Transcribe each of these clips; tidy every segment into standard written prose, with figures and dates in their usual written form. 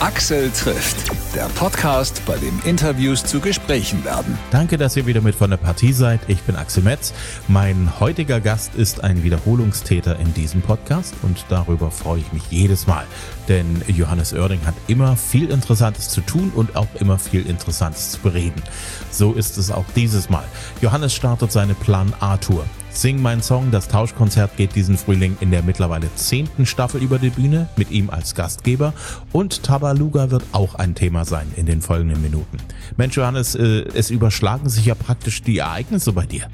Axel trifft, der Podcast, bei dem Interviews zu Gesprächen werden. Danke, dass ihr wieder mit von der Partie seid. Ich bin Axel Metz. Mein heutiger Gast ist ein Wiederholungstäter in diesem Podcast und darüber freue ich mich jedes Mal. Denn Johannes Oerding hat immer viel Interessantes zu tun und auch immer viel Interessantes zu bereden. So ist es auch dieses Mal. Johannes startet seine Plan-A-Tour. Sing mein Song, das Tauschkonzert geht diesen Frühling in der mittlerweile 10. Staffel über die Bühne mit ihm als Gastgeber und Tabaluga wird auch ein Thema sein in den folgenden Minuten. Mensch Johannes, es überschlagen sich ja praktisch die Ereignisse bei dir.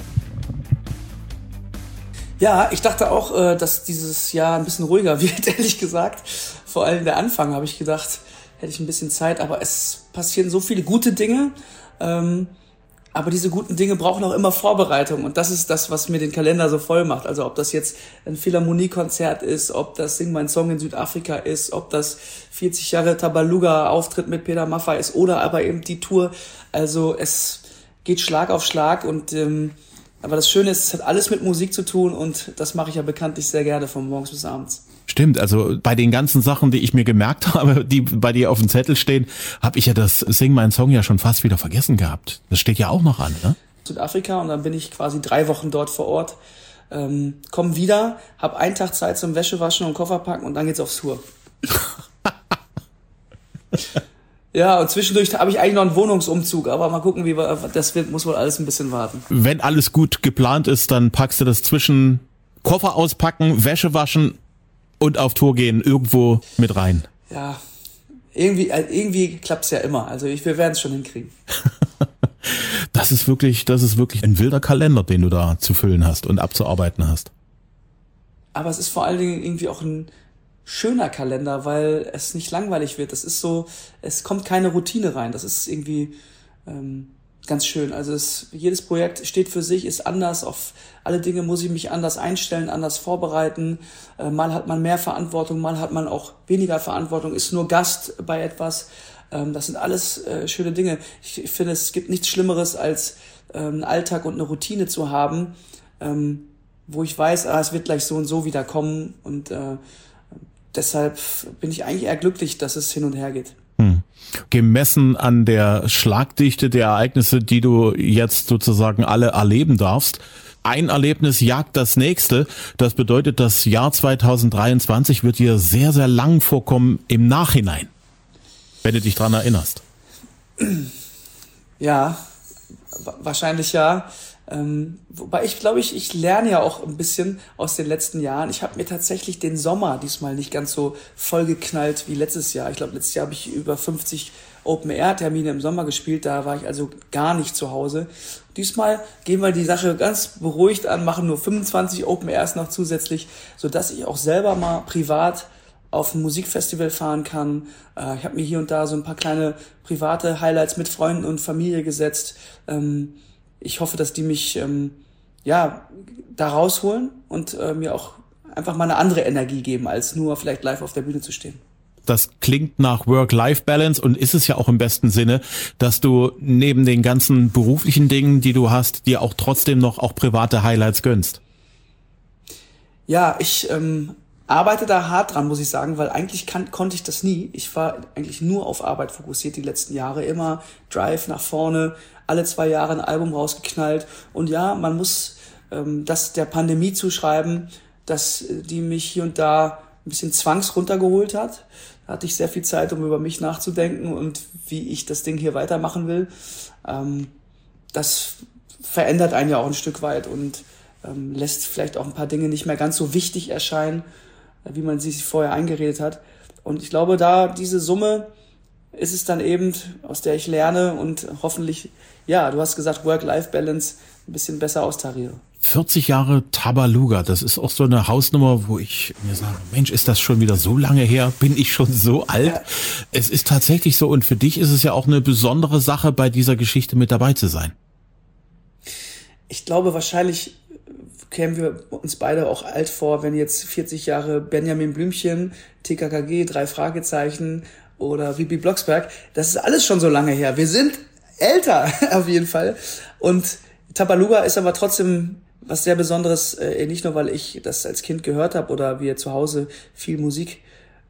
Ja, ich dachte auch, dass dieses Jahr ein bisschen ruhiger wird, ehrlich gesagt. Vor allem der Anfang habe ich gedacht, hätte ich ein bisschen Zeit, aber es passieren so viele gute Dinge. Aber diese guten Dinge brauchen auch immer Vorbereitung und das ist das, was mir den Kalender so voll macht. Also ob das jetzt ein Philharmoniekonzert ist, ob das Sing mein Song in Südafrika ist, ob das 40 Jahre Tabaluga-Auftritt mit Peter Maffay ist oder aber eben die Tour. Also es geht Schlag auf Schlag und aber das Schöne ist, es hat alles mit Musik zu tun und das mache ich ja bekanntlich sehr gerne von morgens bis abends. Stimmt, also bei den ganzen Sachen, die ich mir gemerkt habe, die bei dir auf dem Zettel stehen, habe ich ja das Sing mein Song ja schon fast wieder vergessen gehabt. Das steht ja auch noch an, ne? Südafrika und dann bin ich quasi 3 Wochen dort vor Ort, komm wieder, hab einen Tag Zeit zum Wäschewaschen und Koffer packen und dann geht's aufs Tour. Ja, und zwischendurch habe ich eigentlich noch einen Wohnungsumzug, aber mal gucken, wie das wird, muss wohl alles ein bisschen warten. Wenn alles gut geplant ist, dann packst du das zwischen Koffer auspacken, Wäsche waschen und auf Tour gehen irgendwo mit rein. Ja, irgendwie klappt's ja immer. Also wir werden es schon hinkriegen. Das ist wirklich ein wilder Kalender, den du da zu füllen hast und abzuarbeiten hast. Aber es ist vor allen Dingen irgendwie auch ein schöner Kalender, weil es nicht langweilig wird. Das ist so, es kommt keine Routine rein. Das ist irgendwie ganz schön. Also jedes Projekt steht für sich, ist anders. Auf alle Dinge muss ich mich anders einstellen, anders vorbereiten. Mal hat man mehr Verantwortung, mal hat man auch weniger Verantwortung, ist nur Gast bei etwas. Das sind alles schöne Dinge. Ich finde, es gibt nichts Schlimmeres, als einen Alltag und eine Routine zu haben, wo ich weiß, es wird gleich so und so wieder kommen. Und deshalb bin ich eigentlich eher glücklich, dass es hin und her geht. Gemessen an der Schlagdichte der Ereignisse, die du jetzt sozusagen alle erleben darfst, ein Erlebnis jagt das nächste. Das bedeutet, das Jahr 2023 wird dir sehr, sehr lang vorkommen im Nachhinein, wenn du dich dran erinnerst. Ja, wahrscheinlich ja. Wobei ich glaube, ich lerne ja auch ein bisschen aus den letzten Jahren. Ich habe mir tatsächlich den Sommer diesmal nicht ganz so vollgeknallt wie letztes Jahr. Ich glaube, letztes Jahr habe ich über 50 Open-Air-Termine im Sommer gespielt. Da war ich also gar nicht zu Hause. Diesmal gehen wir die Sache ganz beruhigt an, machen nur 25 Open-Airs noch zusätzlich, sodass ich auch selber mal privat auf ein Musikfestival fahren kann. Ich habe mir hier und da so ein paar kleine private Highlights mit Freunden und Familie gesetzt. Ich hoffe, dass die mich da rausholen und mir auch einfach mal eine andere Energie geben, als nur vielleicht live auf der Bühne zu stehen. Das klingt nach Work-Life-Balance und ist es ja auch im besten Sinne, dass du neben den ganzen beruflichen Dingen, die du hast, dir auch trotzdem noch auch private Highlights gönnst. Ja, ich arbeite da hart dran, muss ich sagen, weil eigentlich konnte ich das nie. Ich war eigentlich nur auf Arbeit fokussiert die letzten Jahre, immer Drive nach vorne, alle 2 Jahre ein Album rausgeknallt. Und ja, man muss das der Pandemie zuschreiben, dass die mich hier und da ein bisschen runtergeholt hat. Da hatte ich sehr viel Zeit, um über mich nachzudenken und wie ich das Ding hier weitermachen will. Das verändert einen ja auch ein Stück weit und lässt vielleicht auch ein paar Dinge nicht mehr ganz so wichtig erscheinen, wie man sie sich vorher eingeredet hat. Und ich glaube, diese Summe ist es dann eben, aus der ich lerne und hoffentlich, ja, du hast gesagt, Work-Life-Balance ein bisschen besser austariere. 40 Jahre Tabaluga, das ist auch so eine Hausnummer, wo ich mir sage, Mensch, ist das schon wieder so lange her? Bin ich schon so alt? Ja. Es ist tatsächlich so und für dich ist es ja auch eine besondere Sache, bei dieser Geschichte mit dabei zu sein. Ich glaube, wahrscheinlich kämen wir uns beide auch alt vor, wenn jetzt 40 Jahre Benjamin Blümchen, TKKG, 3 Fragezeichen oder Bibi Blocksberg, das ist alles schon so lange her. Wir sind älter auf jeden Fall und Tabaluga ist aber trotzdem was sehr Besonderes, nicht nur, weil ich das als Kind gehört habe oder wir zu Hause viel Musik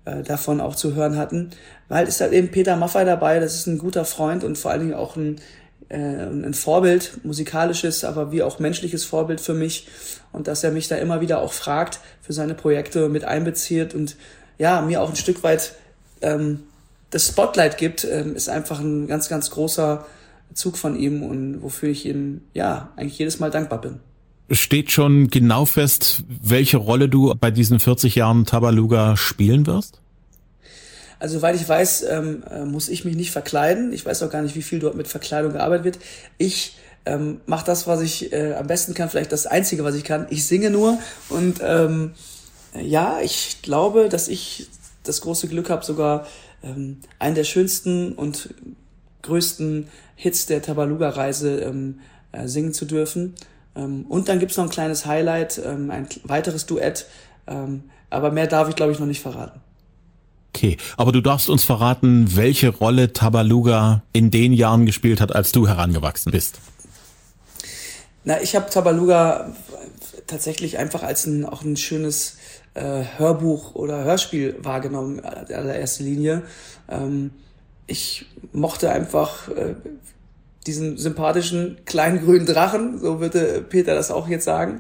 davon auch zu hören hatten, weil ist halt eben Peter Maffay dabei, das ist ein guter Freund und vor allen Dingen auch ein Vorbild, musikalisches, aber wie auch menschliches Vorbild für mich und dass er mich da immer wieder auch fragt, für seine Projekte mit einbezieht und ja, mir auch ein Stück weit das Spotlight gibt, ist einfach ein ganz, ganz großer Zug von ihm und wofür ich ihm ja eigentlich jedes Mal dankbar bin. Steht schon genau fest, welche Rolle du bei diesen 40 Jahren Tabaluga spielen wirst? Also soweit ich weiß, muss ich mich nicht verkleiden. Ich weiß auch gar nicht, wie viel dort mit Verkleidung gearbeitet wird. Ich mache das, was ich am besten kann, vielleicht das Einzige, was ich kann. Ich singe nur und ja, ich glaube, dass ich das große Glück habe, sogar einen der schönsten und größten Hits der Tabaluga-Reise singen zu dürfen. Und dann gibt's noch ein kleines Highlight, ein weiteres Duett, aber mehr darf ich, glaube ich, noch nicht verraten. Okay, aber du darfst uns verraten, welche Rolle Tabaluga in den Jahren gespielt hat, als du herangewachsen bist. Na, ich habe Tabaluga tatsächlich einfach als auch ein schönes Hörbuch oder Hörspiel wahrgenommen, in allererster Linie. Ich mochte einfach diesen sympathischen kleinen grünen Drachen, so würde Peter das auch jetzt sagen.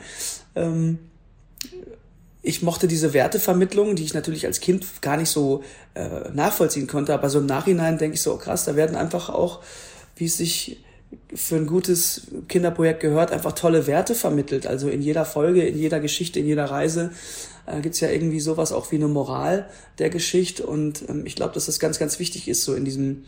Ich mochte diese Wertevermittlung, die ich natürlich als Kind gar nicht so nachvollziehen konnte, aber so im Nachhinein denke ich so, oh krass, da werden einfach auch, wie es sich für ein gutes Kinderprojekt gehört, einfach tolle Werte vermittelt. Also in jeder Folge, in jeder Geschichte, in jeder Reise gibt's ja irgendwie sowas auch wie eine Moral der Geschichte und ich glaube, dass das ganz, ganz wichtig ist, so in diesem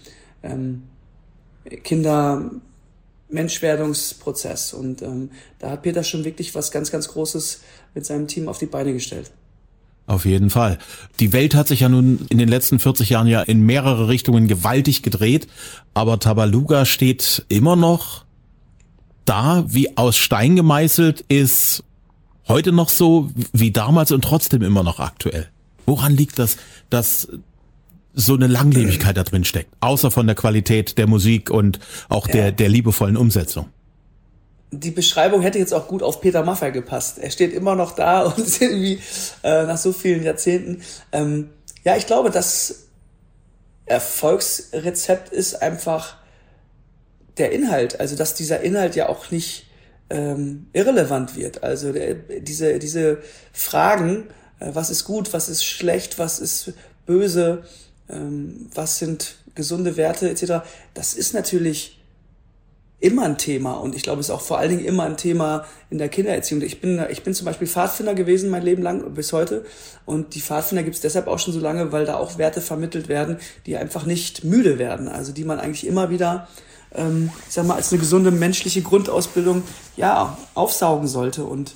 Kinder-Menschwerdungsprozess und da hat Peter schon wirklich was ganz, ganz Großes mit seinem Team auf die Beine gestellt. Auf jeden Fall. Die Welt hat sich ja nun in den letzten 40 Jahren ja in mehrere Richtungen gewaltig gedreht, aber Tabaluga steht immer noch da, wie aus Stein gemeißelt, ist heute noch so wie damals und trotzdem immer noch aktuell. Woran liegt das, dass so eine Langlebigkeit da drin steckt, außer von der Qualität der Musik und auch der liebevollen Umsetzung? Die Beschreibung hätte jetzt auch gut auf Peter Maffay gepasst. Er steht immer noch da und ist irgendwie nach so vielen Jahrzehnten. Ja, ich glaube, das Erfolgsrezept ist einfach der Inhalt. Also, dass dieser Inhalt ja auch nicht irrelevant wird. Also diese Fragen, was ist gut, was ist schlecht, was ist böse, was sind gesunde Werte etc., das ist natürlich immer ein Thema und ich glaube, es ist auch vor allen Dingen immer ein Thema in der Kindererziehung. Ich bin zum Beispiel Pfadfinder gewesen mein Leben lang bis heute und die Pfadfinder gibt es deshalb auch schon so lange, weil da auch Werte vermittelt werden, die einfach nicht müde werden, also die man eigentlich immer wieder, ich sag mal, als eine gesunde menschliche Grundausbildung ja aufsaugen sollte und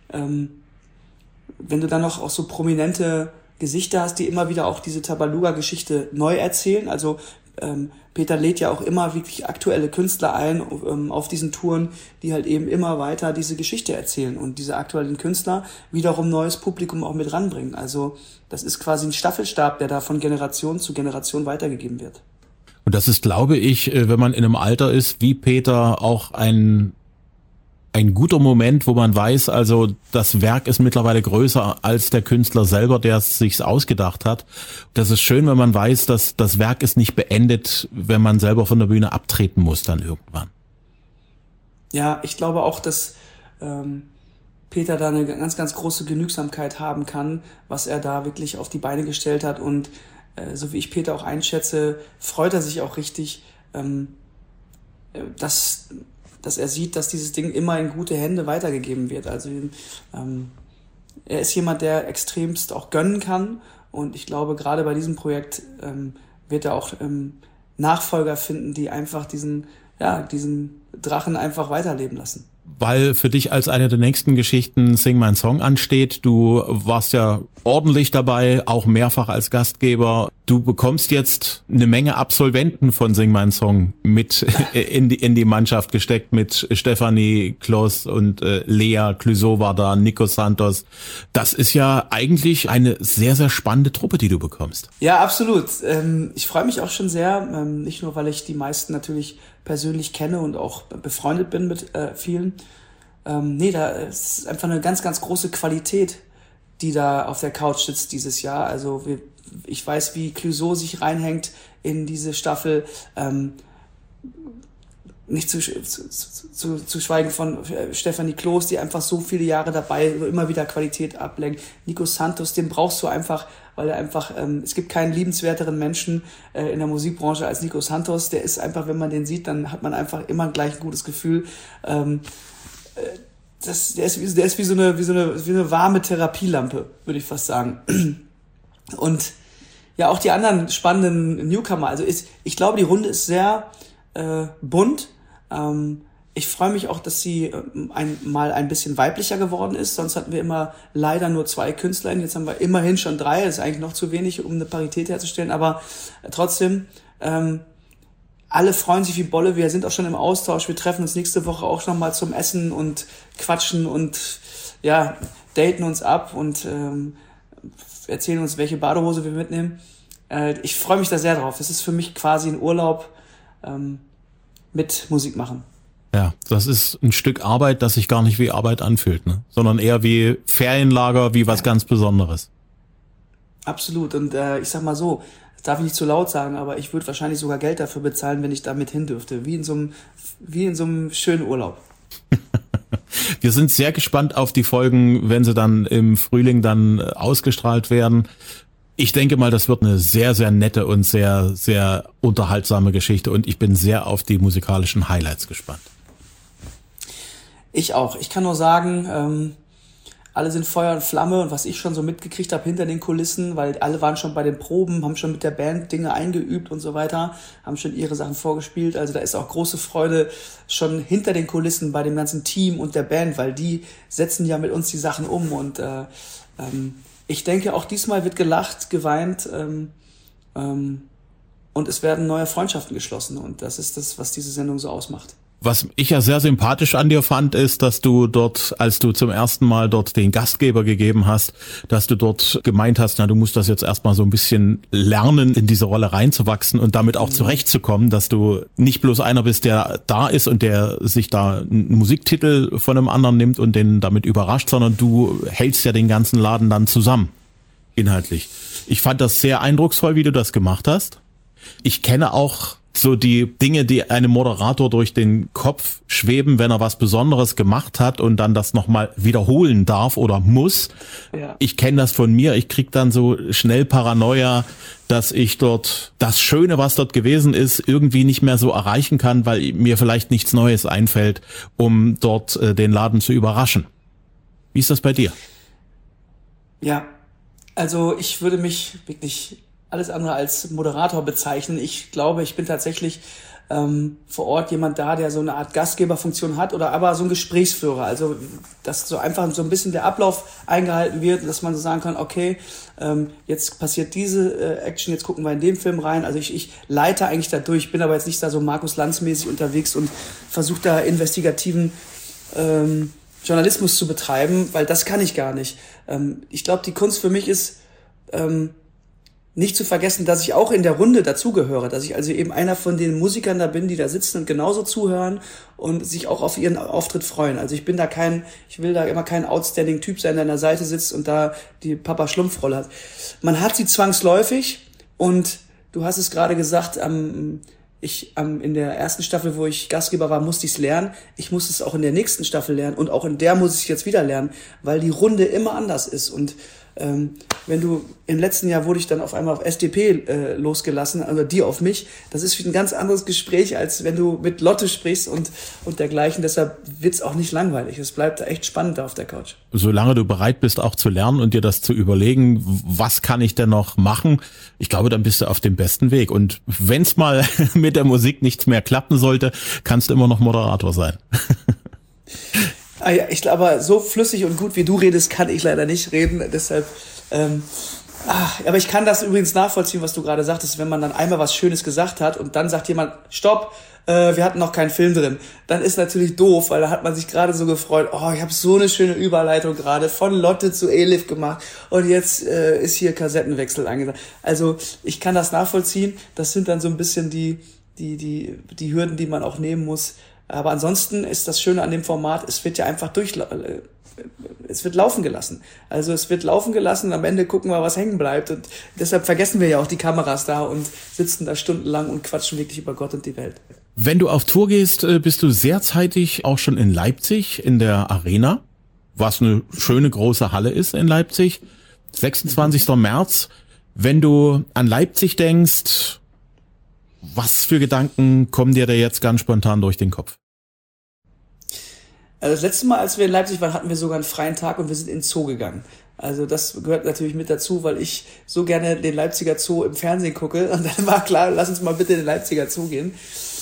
wenn du dann noch auch so prominente Gesichter hast, die immer wieder auch diese Tabaluga-Geschichte neu erzählen, also Peter lädt ja auch immer wirklich aktuelle Künstler ein auf diesen Touren, die halt eben immer weiter diese Geschichte erzählen und diese aktuellen Künstler wiederum neues Publikum auch mit ranbringen. Also das ist quasi ein Staffelstab, der da von Generation zu Generation weitergegeben wird. Und das ist, glaube ich, wenn man in einem Alter ist wie Peter, auch ein guter Moment, wo man weiß, also das Werk ist mittlerweile größer als der Künstler selber, der es sich ausgedacht hat. Das ist schön, wenn man weiß, dass das Werk ist nicht beendet, wenn man selber von der Bühne abtreten muss dann irgendwann. Ja, ich glaube auch, dass Peter da eine ganz, ganz große Genügsamkeit haben kann, was er da wirklich auf die Beine gestellt hat und so wie ich Peter auch einschätze, freut er sich auch richtig, dass er sieht, dass dieses Ding immer in gute Hände weitergegeben wird. Also er ist jemand, der extremst auch gönnen kann und ich glaube, gerade bei diesem Projekt wird er auch Nachfolger finden, die einfach diesen Drachen einfach weiterleben lassen. Weil für dich als eine der nächsten Geschichten Sing My Song ansteht. Du warst ja ordentlich dabei, auch mehrfach als Gastgeber. Du bekommst jetzt eine Menge Absolventen von Sing My Song mit in die Mannschaft gesteckt, mit Stefanie Kloss und Lea Clouseau war da, Nico Santos. Das ist ja eigentlich eine sehr, sehr spannende Truppe, die du bekommst. Ja, absolut. Ich freue mich auch schon sehr, nicht nur, weil ich die meisten natürlich persönlich kenne und auch befreundet bin mit vielen. Da ist einfach eine ganz, ganz große Qualität, die da auf der Couch sitzt dieses Jahr. Also wir ich weiß, wie Clouseau sich reinhängt in diese Staffel. Nicht zu schweigen von Stefanie Kloß, die einfach so viele Jahre dabei immer wieder Qualität ablenkt. Nico Santos, den brauchst du einfach, weil er einfach, es gibt keinen liebenswerteren Menschen in der Musikbranche als Nico Santos. Der ist einfach, wenn man den sieht, dann hat man einfach immer gleich ein gutes Gefühl. Der ist wie so eine warme Therapielampe, würde ich fast sagen. Und ja, auch die anderen spannenden Newcomer. Also ich glaube, die Runde ist sehr bunt. Ich freue mich auch, dass sie mal ein bisschen weiblicher geworden ist. Sonst hatten wir immer leider nur 2 Künstlerinnen. Jetzt haben wir immerhin schon 3. Das ist eigentlich noch zu wenig, um eine Parität herzustellen. Aber trotzdem, alle freuen sich wie Bolle. Wir sind auch schon im Austausch. Wir treffen uns nächste Woche auch noch mal zum Essen und quatschen und ja, daten uns ab und erzählen uns, welche Badehose wir mitnehmen. Ich freue mich da sehr drauf. Es ist für mich quasi ein Urlaub mit Musik machen. Ja, das ist ein Stück Arbeit, das sich gar nicht wie Arbeit anfühlt, ne? Sondern eher wie Ferienlager, wie was ganz Besonderes. Absolut. Und ich sag mal so, das darf ich nicht zu laut sagen, aber ich würde wahrscheinlich sogar Geld dafür bezahlen, wenn ich da mit hin dürfte. Wie in so einem schönen Urlaub. Wir sind sehr gespannt auf die Folgen, wenn sie dann im Frühling dann ausgestrahlt werden. Ich denke mal, das wird eine sehr, sehr nette und sehr, sehr unterhaltsame Geschichte und ich bin sehr auf die musikalischen Highlights gespannt. Ich auch. Ich kann nur sagen, alle sind Feuer und Flamme und was ich schon so mitgekriegt habe hinter den Kulissen, weil alle waren schon bei den Proben, haben schon mit der Band Dinge eingeübt und so weiter, haben schon ihre Sachen vorgespielt. Also da ist auch große Freude schon hinter den Kulissen bei dem ganzen Team und der Band, weil die setzen ja mit uns die Sachen um und ich denke, auch diesmal wird gelacht, geweint und es werden neue Freundschaften geschlossen. Und das ist das, was diese Sendung so ausmacht. Was ich ja sehr sympathisch an dir fand, ist, dass du dort, als du zum ersten Mal dort den Gastgeber gegeben hast, dass du dort gemeint hast, na, du musst das jetzt erstmal so ein bisschen lernen, in diese Rolle reinzuwachsen und damit auch zurechtzukommen, dass du nicht bloß einer bist, der da ist und der sich da einen Musiktitel von einem anderen nimmt und den damit überrascht, sondern du hältst ja den ganzen Laden dann zusammen, inhaltlich. Ich fand das sehr eindrucksvoll, wie du das gemacht hast. Ich kenne auch so die Dinge, die einem Moderator durch den Kopf schweben, wenn er was Besonderes gemacht hat und dann das nochmal wiederholen darf oder muss. Ja. Ich kenne das von mir. Ich krieg dann so schnell Paranoia, dass ich dort das Schöne, was dort gewesen ist, irgendwie nicht mehr so erreichen kann, weil mir vielleicht nichts Neues einfällt, um dort den Laden zu überraschen. Wie ist das bei dir? Ja, also ich würde mich wirklich alles andere als Moderator bezeichnen. Ich glaube, ich bin tatsächlich vor Ort jemand da, der so eine Art Gastgeberfunktion hat oder aber so ein Gesprächsführer. Also, dass so einfach so ein bisschen der Ablauf eingehalten wird, dass man so sagen kann, okay, jetzt passiert diese Action, jetzt gucken wir in den Film rein. Also ich leite eigentlich da durch, bin aber jetzt nicht da so Markus Lanz-mäßig unterwegs und versuche da investigativen Journalismus zu betreiben, weil das kann ich gar nicht. Ich glaube, die Kunst für mich ist, nicht zu vergessen, dass ich auch in der Runde dazugehöre, dass ich also eben einer von den Musikern da bin, die da sitzen und genauso zuhören und sich auch auf ihren Auftritt freuen. Also ich will da immer kein outstanding Typ sein, der an der Seite sitzt und da die Papa-Schlumpf-Rolle hat. Man hat sie zwangsläufig und du hast es gerade gesagt, in der ersten Staffel, wo ich Gastgeber war, musste ich es lernen. Ich muss es auch in der nächsten Staffel lernen und auch in der muss ich jetzt wieder lernen, weil die Runde immer anders ist und wenn du, im letzten Jahr wurde ich dann auf einmal auf SDP losgelassen, also die auf mich, das ist ein ganz anderes Gespräch, als wenn du mit Lotte sprichst und dergleichen, deshalb wird's auch nicht langweilig, es bleibt echt spannend da auf der Couch. Solange du bereit bist auch zu lernen und dir das zu überlegen, was kann ich denn noch machen, ich glaube, dann bist du auf dem besten Weg und wenn's mal mit der Musik nichts mehr klappen sollte, kannst du immer noch Moderator sein. Ah ja, ich glaube, so flüssig und gut wie du redest, kann ich leider nicht reden. Deshalb, aber ich kann das übrigens nachvollziehen, was du gerade sagtest, wenn man dann einmal was Schönes gesagt hat und dann sagt jemand, stopp, wir hatten noch keinen Film drin. Dann ist natürlich doof, weil da hat man sich gerade so gefreut, oh, ich habe so eine schöne Überleitung gerade von Lotte zu Elif gemacht und jetzt ist hier Kassettenwechsel angesagt. Also ich kann das nachvollziehen. Das sind dann so ein bisschen die Hürden, die man auch nehmen muss. Aber ansonsten ist das Schöne an dem Format, es wird ja einfach es wird laufen gelassen. Also es wird laufen gelassen und am Ende gucken wir, was hängen bleibt. Und deshalb vergessen wir ja auch die Kameras da und sitzen da stundenlang und quatschen wirklich über Gott und die Welt. Wenn du auf Tour gehst, bist du sehr zeitig auch schon in Leipzig in der Arena, was eine schöne große Halle ist in Leipzig. 26. März. Wenn du an Leipzig denkst, was für Gedanken kommen dir da jetzt ganz spontan durch den Kopf? Also das letzte Mal, als wir in Leipzig waren, hatten wir sogar einen freien Tag und wir sind in den Zoo gegangen. Also das gehört natürlich mit dazu, weil ich so gerne den Leipziger Zoo im Fernsehen gucke. Und dann war klar, lass uns mal bitte in den Leipziger Zoo gehen.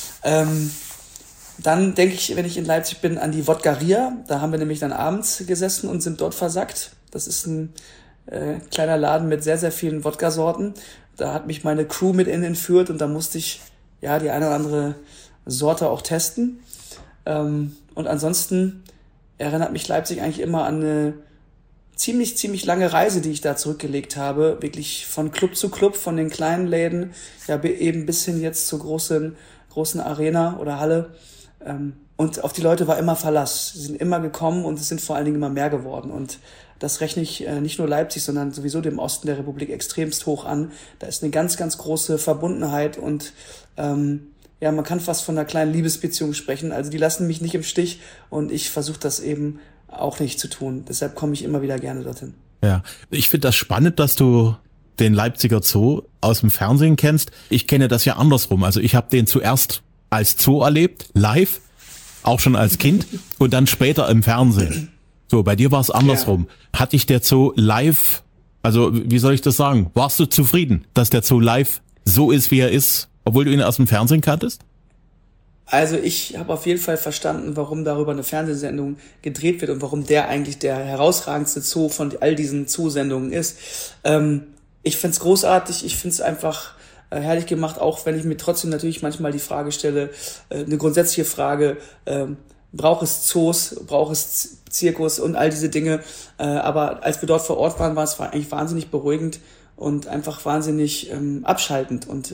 Dann denke ich, wenn ich in Leipzig bin, an die Wodgaria. Da haben wir nämlich dann abends gesessen und sind dort versackt. Das ist ein kleiner Laden mit sehr, sehr vielen Wodka-Sorten. Da hat mich meine Crew mit entführt und da musste ich ja die eine oder andere Sorte auch testen. Und ansonsten erinnert mich Leipzig eigentlich immer an eine ziemlich lange Reise, die ich da zurückgelegt habe. Wirklich von Club zu Club, von den kleinen Läden, ja eben bis hin jetzt zur großen Arena oder Halle. Und auf die Leute war immer Verlass. Sie sind immer gekommen und es sind vor allen Dingen immer mehr geworden. Und das rechne ich nicht nur Leipzig, sondern sowieso dem Osten der Republik extremst hoch an. Da ist eine ganz große Verbundenheit und ja, man kann fast von einer kleinen Liebesbeziehung sprechen. Also die lassen mich nicht im Stich und ich versuche das eben auch nicht zu tun. Deshalb komme ich immer wieder gerne dorthin. Ja, ich finde das spannend, dass du den Leipziger Zoo aus dem Fernsehen kennst. Ich kenne das ja andersrum. Also ich habe den zuerst als Zoo erlebt, live, auch schon als Kind und dann später im Fernsehen. So, bei dir war es andersrum. Ja. Hat dich der Zoo live, also wie soll ich das sagen, warst du zufrieden, dass der Zoo live so ist, wie er ist, obwohl du ihn aus dem Fernsehen kanntest? Also ich habe auf jeden Fall verstanden, warum darüber eine Fernsehsendung gedreht wird und warum der eigentlich der herausragendste Zoo von all diesen Zoosendungen ist. Ich find's großartig, ich find's einfach herrlich gemacht, auch wenn ich mir trotzdem natürlich manchmal die Frage stelle, eine grundsätzliche Frage, braucht es Zoos, braucht es Zirkus und all diese Dinge. Aber als wir dort vor Ort waren, war es eigentlich wahnsinnig beruhigend und einfach wahnsinnig abschaltend und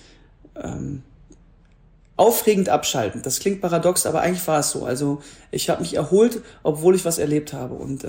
aufregend abschaltend. Das klingt paradox, aber eigentlich war es so. Also ich habe mich erholt, obwohl ich was erlebt habe und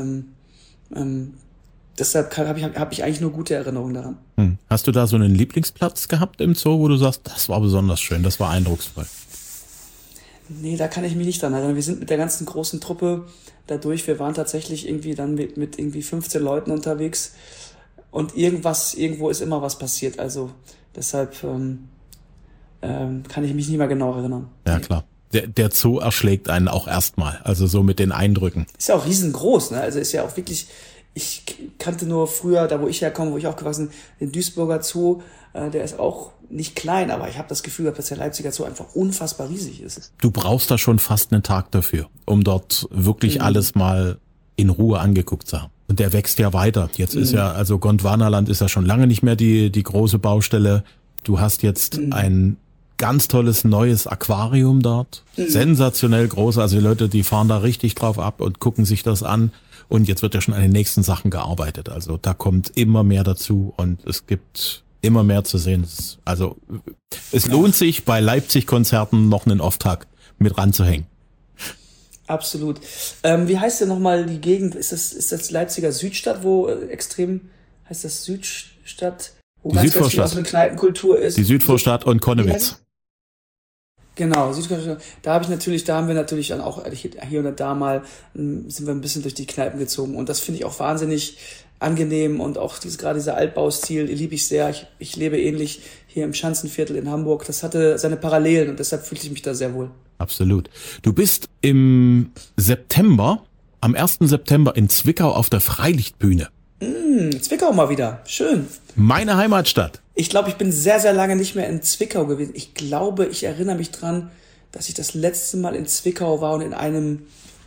deshalb hab ich eigentlich nur gute Erinnerungen daran. Hast du da so einen Lieblingsplatz gehabt im Zoo, wo du sagst, das war besonders schön, das war eindrucksvoll? Nee, da kann ich mich nicht dran erinnern. Wir sind mit der ganzen großen Truppe dadurch, wir waren tatsächlich irgendwie dann mit irgendwie 15 Leuten unterwegs und irgendwo ist immer was passiert. Also deshalb kann ich mich nicht mehr genau erinnern. Ja, klar. Der Zoo erschlägt einen auch erstmal, also so mit den Eindrücken. Ist ja auch riesengroß, ne? Also ist ja auch wirklich, ich kannte nur früher, da wo ich herkomme, wo ich aufgewachsen bin, den Duisburger Zoo, der ist auch nicht klein, aber ich habe das Gefühl, dass der Leipziger Zoo einfach unfassbar riesig ist. Du brauchst da schon fast einen Tag dafür, um dort wirklich alles mal in Ruhe angeguckt zu haben. Und der wächst ja weiter. Jetzt ist ja, also Gondwanaland ist ja schon lange nicht mehr die große Baustelle. Du hast jetzt ein ganz tolles neues Aquarium dort. Sensationell groß. Also die Leute, die fahren da richtig drauf ab und gucken sich das an. Und jetzt wird ja schon an den nächsten Sachen gearbeitet. Also da kommt immer mehr dazu und es gibt immer mehr zu sehen. Also es lohnt sich, bei Leipzig-Konzerten noch einen Off-Tag mit ranzuhängen. Absolut. Wie heißt denn nochmal die Gegend? Ist das Leipziger Südstadt, wo heißt das Südstadt? Wo Die ganz Südvorstadt. Viel eine Kneipenkultur ist. Die Südvorstadt und Konnewitz. Genau, Südvorstadt. Da haben wir natürlich dann auch hier und da mal, sind wir ein bisschen durch die Kneipen gezogen. Und das finde ich auch wahnsinnig angenehm und auch gerade dieser Altbaustil liebe ich sehr. Ich lebe ähnlich hier im Schanzenviertel in Hamburg. Das hatte seine Parallelen und deshalb fühlte ich mich da sehr wohl. Absolut. Du bist im September, am 1. September in Zwickau auf der Freilichtbühne. Zwickau mal wieder. Schön. Meine Heimatstadt. Ich glaube, ich bin sehr, sehr lange nicht mehr in Zwickau gewesen. Ich glaube, ich erinnere mich dran, dass ich das letzte Mal in Zwickau war und in einem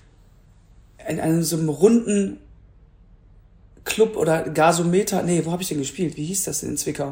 so einem runden Club oder Gasometer. Nee, wo habe ich denn gespielt? Wie hieß das denn in Zwickau?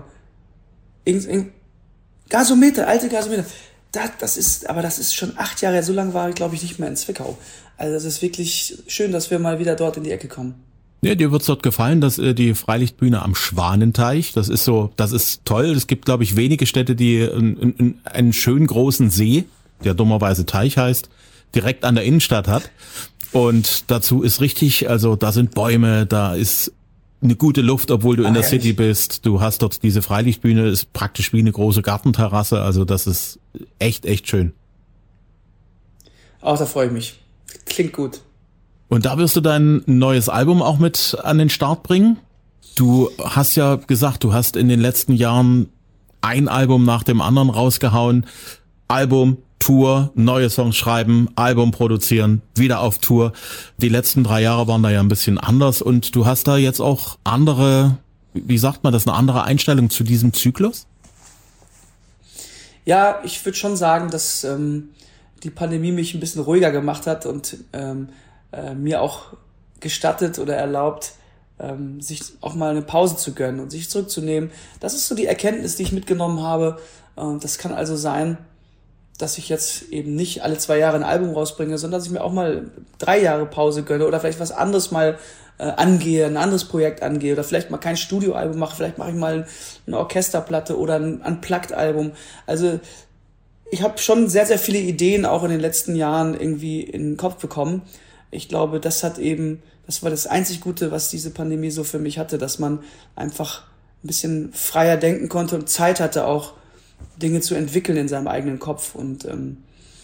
Gasometer, alte Gasometer. Das ist schon 8 Jahre, so lange war ich, glaube ich, nicht mehr in Zwickau. Also es ist wirklich schön, dass wir mal wieder dort in die Ecke kommen. Ja, dir wird's dort gefallen, dass die Freilichtbühne am Schwanenteich, das ist toll. Es gibt, glaube ich, wenige Städte, die einen schönen großen See der dummerweise Teich heißt, direkt an der Innenstadt hat. Und dazu ist richtig, also da sind Bäume, da ist eine gute Luft, obwohl du in der City bist. Du hast dort diese Freilichtbühne, ist praktisch wie eine große Gartenterrasse. Also das ist echt, echt schön. Auch da freue ich mich. Klingt gut. Und da wirst du dein neues Album auch mit an den Start bringen. Du hast ja gesagt, du hast in den letzten Jahren ein Album nach dem anderen rausgehauen. Album, Tour, neue Songs schreiben, Album produzieren, wieder auf Tour. Die letzten 3 Jahre waren da ja ein bisschen anders und du hast da jetzt auch andere, wie sagt man das, eine andere Einstellung zu diesem Zyklus? Ja, ich würde schon sagen, dass die Pandemie mich ein bisschen ruhiger gemacht hat und mir auch gestattet oder erlaubt, sich auch mal eine Pause zu gönnen und sich zurückzunehmen. Das ist so die Erkenntnis, die ich mitgenommen habe. Das kann also sein, dass ich jetzt eben nicht alle 2 Jahre ein Album rausbringe, sondern dass ich mir auch mal 3 Jahre Pause gönne oder vielleicht was anderes mal angehe, ein anderes Projekt angehe oder vielleicht mal kein Studioalbum mache, vielleicht mache ich mal eine Orchesterplatte oder ein Unplugged-Album. Also ich habe schon sehr, sehr viele Ideen auch in den letzten Jahren irgendwie in den Kopf bekommen. Ich glaube, das war das einzig Gute, was diese Pandemie so für mich hatte, dass man einfach ein bisschen freier denken konnte und Zeit hatte, auch Dinge zu entwickeln in seinem eigenen Kopf. Und und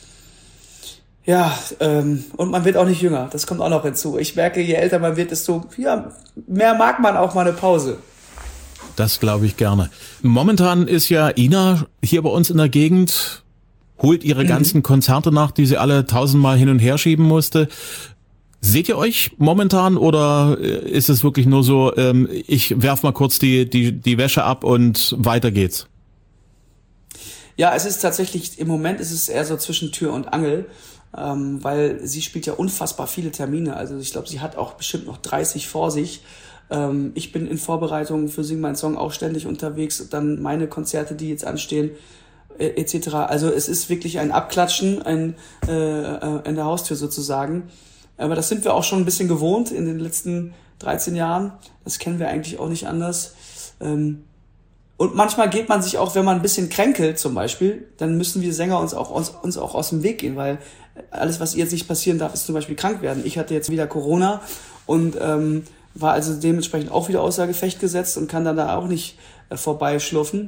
man wird auch nicht jünger. Das kommt auch noch hinzu. Ich merke, je älter man wird, desto mehr mag man auch mal eine Pause. Das glaube ich gerne. Momentan ist ja Ina hier bei uns in der Gegend, holt ihre ganzen Konzerte nach, die sie alle 1000-mal hin und her schieben musste. Seht ihr euch momentan oder ist es wirklich nur so, ich werf mal kurz die Wäsche ab und weiter geht's? Ja, es ist tatsächlich, im Moment ist es eher so zwischen Tür und Angel, weil sie spielt ja unfassbar viele Termine. Also ich glaube, sie hat auch bestimmt noch 30 vor sich. Ich bin in Vorbereitung für Sing Mein Song auch ständig unterwegs. Dann meine Konzerte, die jetzt anstehen, etc. Also es ist wirklich ein Abklatschen in der Haustür sozusagen. Aber das sind wir auch schon ein bisschen gewohnt in den letzten 13 Jahren. Das kennen wir eigentlich auch nicht anders. Und manchmal geht man sich auch, wenn man ein bisschen kränkelt zum Beispiel, dann müssen wir Sänger uns auch aus dem Weg gehen, weil alles, was jetzt nicht passieren darf, ist zum Beispiel krank werden. Ich hatte jetzt wieder Corona und war also dementsprechend auch wieder außer Gefecht gesetzt und kann dann da auch nicht vorbeischlurfen.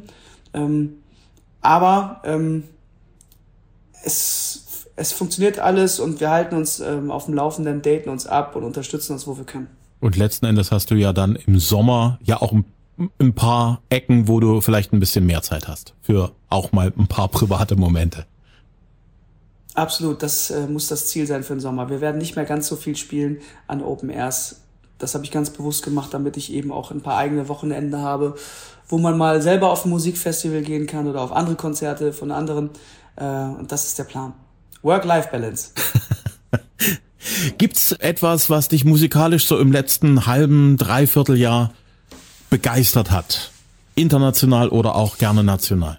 Aber es funktioniert alles und wir halten uns auf dem Laufenden, daten uns ab und unterstützen uns, wo wir können. Und letzten Endes hast du ja dann im Sommer ja auch ein paar Ecken, wo du vielleicht ein bisschen mehr Zeit hast für auch mal ein paar private Momente. Absolut, das muss das Ziel sein für den Sommer. Wir werden nicht mehr ganz so viel spielen an Open Airs. Das habe ich ganz bewusst gemacht, damit ich eben auch ein paar eigene Wochenende habe, wo man mal selber auf ein Musikfestival gehen kann oder auf andere Konzerte von anderen. Und das ist der Plan. Work-Life-Balance. Gibt's etwas, was dich musikalisch so im letzten halben, Dreivierteljahr begeistert hat? International oder auch gerne national?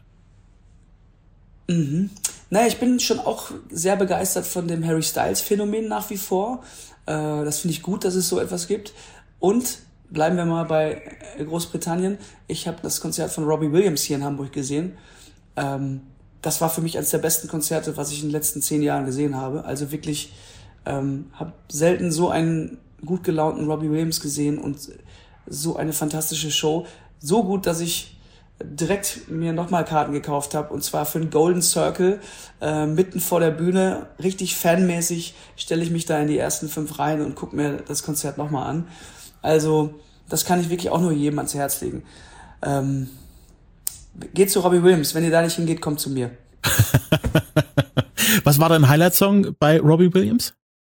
Naja, ich bin schon auch sehr begeistert von dem Harry Styles-Phänomen nach wie vor. Das finde ich gut, dass es so etwas gibt. Und bleiben wir mal bei Großbritannien. Ich habe das Konzert von Robbie Williams hier in Hamburg gesehen. Das war für mich eines der besten Konzerte, was ich in den letzten 10 Jahren gesehen habe. Also wirklich, habe selten so einen gut gelaunten Robbie Williams gesehen und so eine fantastische Show. So gut, dass ich direkt mir nochmal Karten gekauft habe, und zwar für den Golden Circle, mitten vor der Bühne, richtig fanmäßig stelle ich mich da in die ersten 5 Reihen und gucke mir das Konzert nochmal an. Also das kann ich wirklich auch nur jedem ans Herz legen. Geht zu Robbie Williams, wenn ihr da nicht hingeht, kommt zu mir. Was war dein Highlight-Song bei Robbie Williams?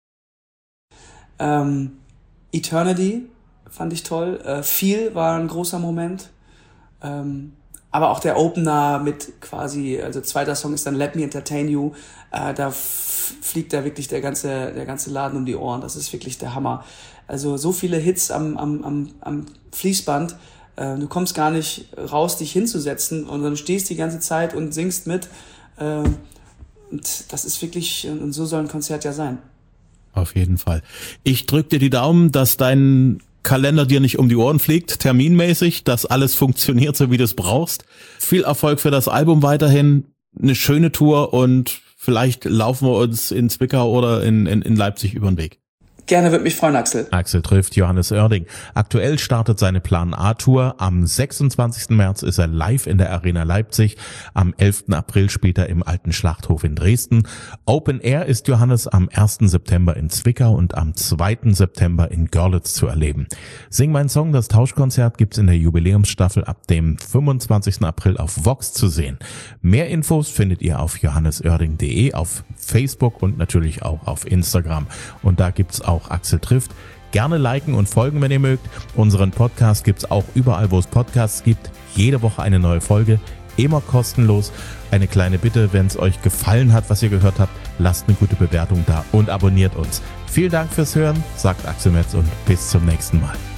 Eternity fand ich toll. Feel war ein großer Moment. Aber auch der Opener mit quasi, also zweiter Song ist dann Let Me Entertain You. Da fliegt da wirklich der ganze Laden um die Ohren. Das ist wirklich der Hammer. Also so viele Hits am Fließband. Du kommst gar nicht raus, dich hinzusetzen, und dann stehst die ganze Zeit und singst mit. Und das ist wirklich, und so soll ein Konzert ja sein. Auf jeden Fall. Ich drück dir die Daumen, dass dein Kalender dir nicht um die Ohren fliegt, terminmäßig, dass alles funktioniert, so wie du es brauchst. Viel Erfolg für das Album weiterhin, eine schöne Tour und vielleicht laufen wir uns in Zwickau oder in Leipzig über den Weg. Gerne, würde mich freuen, Axel. Axel trifft Johannes Oerding. Aktuell startet seine Plan-A-Tour. Am 26. März ist er live in der Arena Leipzig. Am 11. April spielt er im Alten Schlachthof in Dresden. Open Air ist Johannes am 1. September in Zwickau und am 2. September in Görlitz zu erleben. Sing mein Song, das Tauschkonzert, gibt's in der Jubiläumsstaffel ab dem 25. April auf Vox zu sehen. Mehr Infos findet ihr auf johannesoerding.de, auf Facebook und natürlich auch auf Instagram. Und da gibt's auch Axel trifft. Gerne liken und folgen, wenn ihr mögt. Unseren Podcast gibt's auch überall, wo es Podcasts gibt. Jede Woche eine neue Folge, immer kostenlos. Eine kleine Bitte, wenn es euch gefallen hat, was ihr gehört habt, lasst eine gute Bewertung da und abonniert uns. Vielen Dank fürs Hören, sagt Axel Metz und bis zum nächsten Mal.